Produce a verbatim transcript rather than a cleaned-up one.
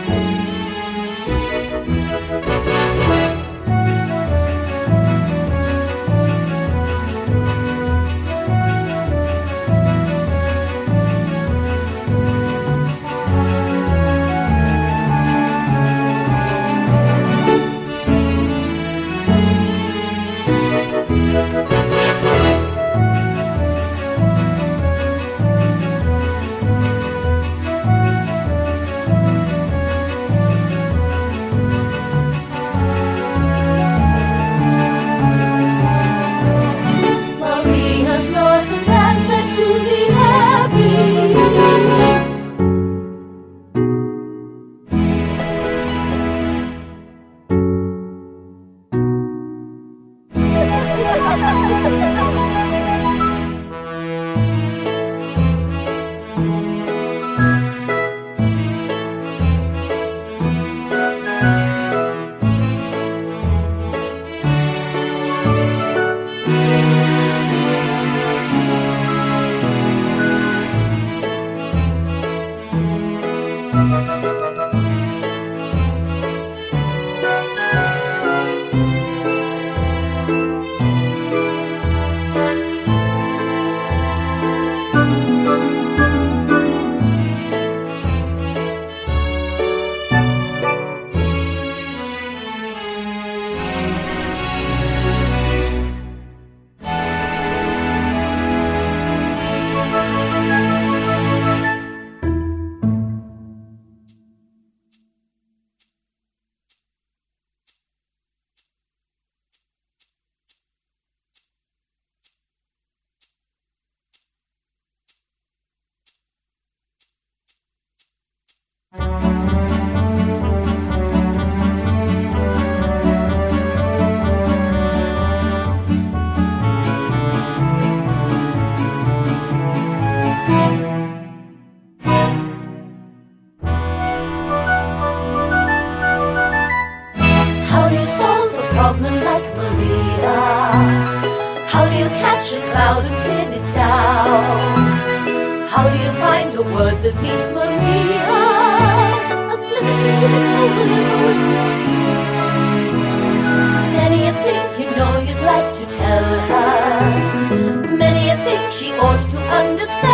Maria's not an asset to the abbey. How do you solve a problem like Maria? How do you catch a cloud and pin it down? How do you find a word that means Maria? A flippity gibbet over in a whisper. Many a thing you know you'd like to tell her. Many a thing she ought to understand.